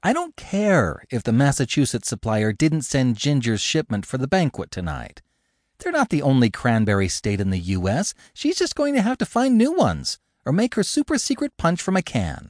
I don't care if the Massachusetts supplier didn't send Ginger's shipment for the banquet tonight. They're not the only cranberry state in the U.S. She's just going to have to find new ones or make her super secret punch from a can.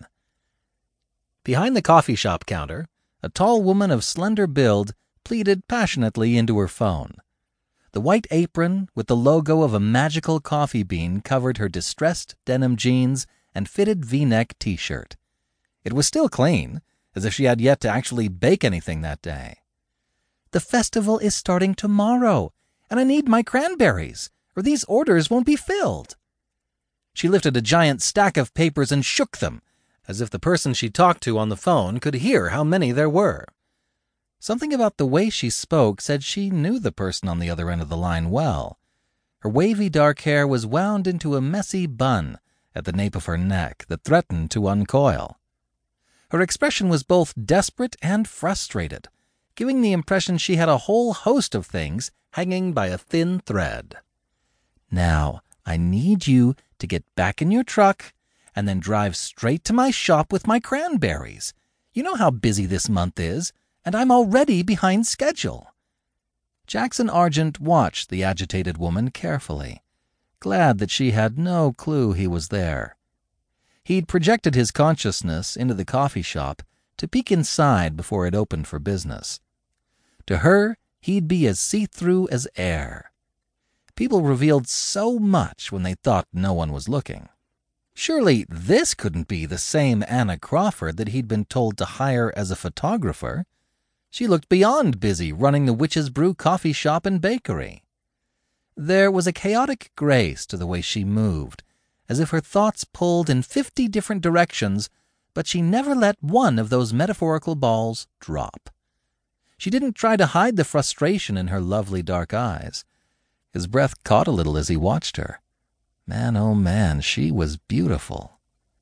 Behind the coffee shop counter, a tall woman of slender build pleaded passionately into her phone. The white apron with the logo of a magical coffee bean covered her distressed denim jeans and fitted V-neck t-shirt. It was still clean, as if she had yet to actually bake anything that day. The festival is starting tomorrow, and I need my cranberries, or these orders won't be filled. She lifted a giant stack of papers and shook them, as if the person she talked to on the phone could hear how many there were. Something about the way she spoke said she knew the person on the other end of the line well. Her wavy dark hair was wound into a messy bun at the nape of her neck that threatened to uncoil. Her expression was both desperate and frustrated, giving the impression she had a whole host of things hanging by a thin thread. Now, I need you to get back in your truck and then drive straight to my shop with my cranberries. You know how busy this month is, and I'm already behind schedule. Jackson Argent watched the agitated woman carefully, glad that she had no clue he was there. He'd projected his consciousness into the coffee shop to peek inside before it opened for business. To her, he'd be as see-through as air. People revealed so much when they thought no one was looking. Surely this couldn't be the same Anna Crawford that he'd been told to hire as a photographer. She looked beyond busy running the Witch's Brew coffee shop and bakery. There was a chaotic grace to the way she moved, as if her thoughts pulled in 50 different directions, but she never let one of those metaphorical balls drop. She didn't try to hide the frustration in her lovely dark eyes. His breath caught a little as he watched her. Man, oh man, she was beautiful.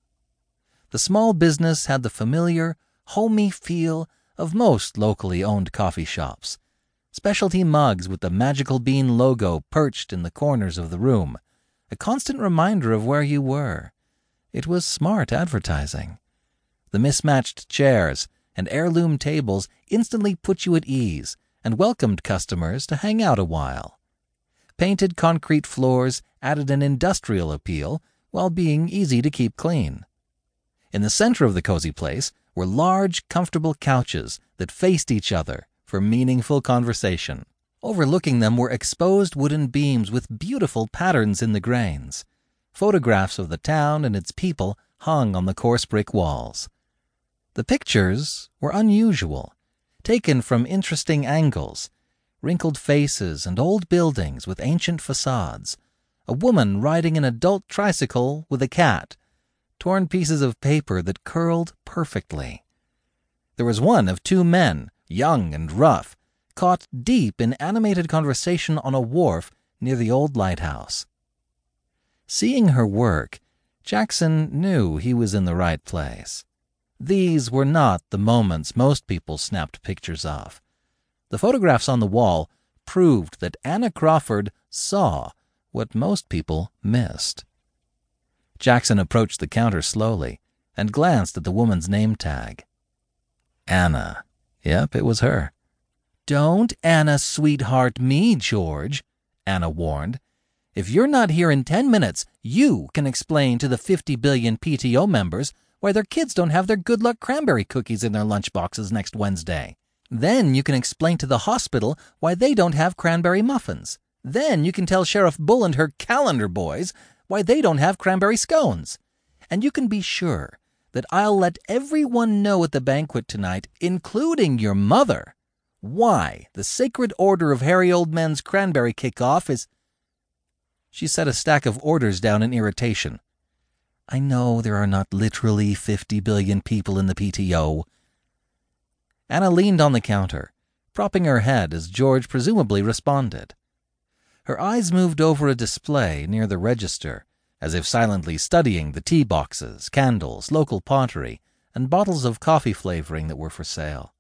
The small business had the familiar, homey feel of most locally owned coffee shops. Specialty mugs with the Magical Bean logo perched in the corners of the room, a constant reminder of where you were. It was smart advertising. The mismatched chairs and heirloom tables instantly put you at ease and welcomed customers to hang out a while. Painted concrete floors added an industrial appeal while being easy to keep clean. In the center of the cozy place were large, comfortable couches that faced each other for meaningful conversation. Overlooking them were exposed wooden beams with beautiful patterns in the grains. Photographs of the town and its people hung on the coarse brick walls. The pictures were unusual, taken from interesting angles, wrinkled faces and old buildings with ancient facades, a woman riding an adult tricycle with a cat, torn pieces of paper that curled perfectly. There was one of two men, young and rough, caught deep in animated conversation on a wharf near the old lighthouse. Seeing her work, Jackson knew he was in the right place. These were not the moments most people snapped pictures of. The photographs on the wall proved that Anna Crawford saw what most people missed. Jackson approached the counter slowly and glanced at the woman's name tag. Anna. Yep, it was her. "Don't Anna sweetheart me, George," Anna warned. "If you're not here in 10 minutes, you can explain to the 50 billion PTO members why their kids don't have their good luck cranberry cookies in their lunchboxes next Wednesday. Then you can explain to the hospital why they don't have cranberry muffins. Then you can tell Sheriff Bull and her calendar boys why they don't have cranberry scones. And you can be sure that I'll let everyone know at the banquet tonight, including your mother, why the Sacred Order of Hairy Old Men's Cranberry Kickoff is—" She set a stack of orders down in irritation. "I know there are not literally 50 billion people in the PTO." Anna leaned on the counter, propping her head as George presumably responded. Her eyes moved over a display near the register, as if silently studying the tea boxes, candles, local pottery, and bottles of coffee flavoring that were for sale.